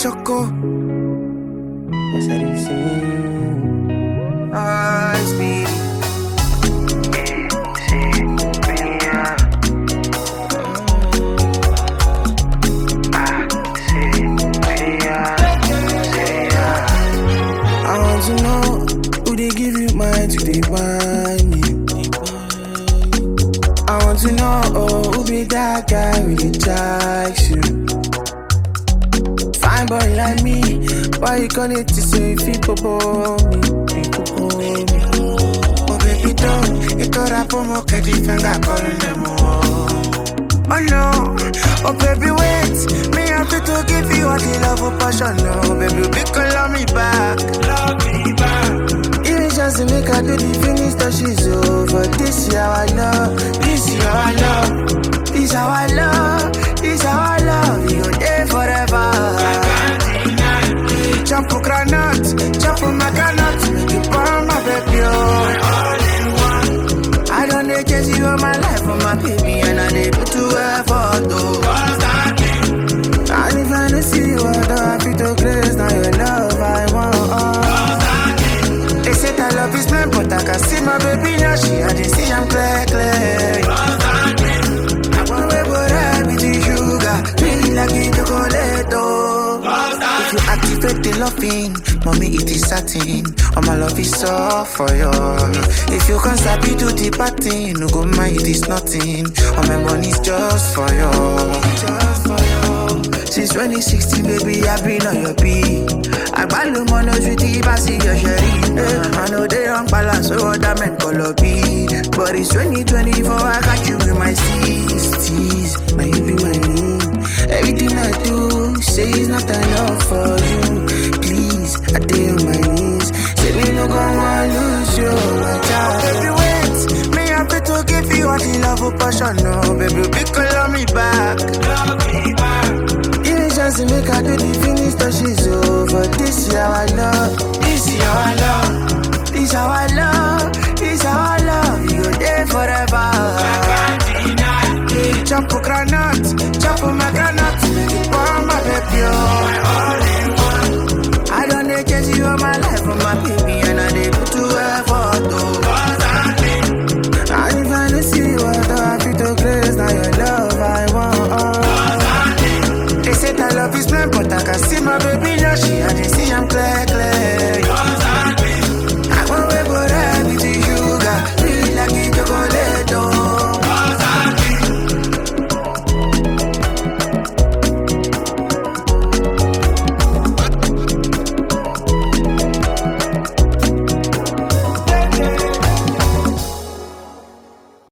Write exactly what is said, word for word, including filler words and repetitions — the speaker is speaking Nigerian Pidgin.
choco. Yes, I did sing. Ah, speed. I want to know who they give you mind to they find you. I want to know oh, who be that guy with the likes you. Fine boy like me, why you call it to say people for me? People for me. Oh baby don't, you thought I put more candy finger calling them all. Oh no, oh baby wait, me have to, to give you all the love of passion. No baby, be call me back, love me back. Even just to make her do the finish that she's over. This is how I love, this is how I love, this is how I love, this is how I love. You there forever. Jump for granite, jump for my granite, make you burn my baby. I don't need to see you all my life for my baby, and I need to effort though. And if I don't see you, I don't have to grace. Now your love I want. They say that love is blind, but I can see my baby now. She had to see I'm clear, clear. I want to put everything sugar, really like in chocolate though. If you activate the loving, mommy it is satin. All my love is all for you. If you can't stop it to the party, no go mind it is nothing. All my money's just for you, just for you. Since twenty sixteen, baby, I've been on your beat. I buy no money with the passy your sherry. I know they don't balance, so that meant color B. But it's twenty twenty-four, I got you with my steez. My you be my name. Everything I do, say it's not enough for you. Please, I stay on my knees. Say me no gonna lose you, my child. Baby, wait, me happy to give you all the love of passion. No, baby, be call me back. Love me back. Even just to make her do the finish that she's over. This is how I love, this is how I love, this is how I love, this is how I love. You're there forever. Jump for granite, jump for my granite.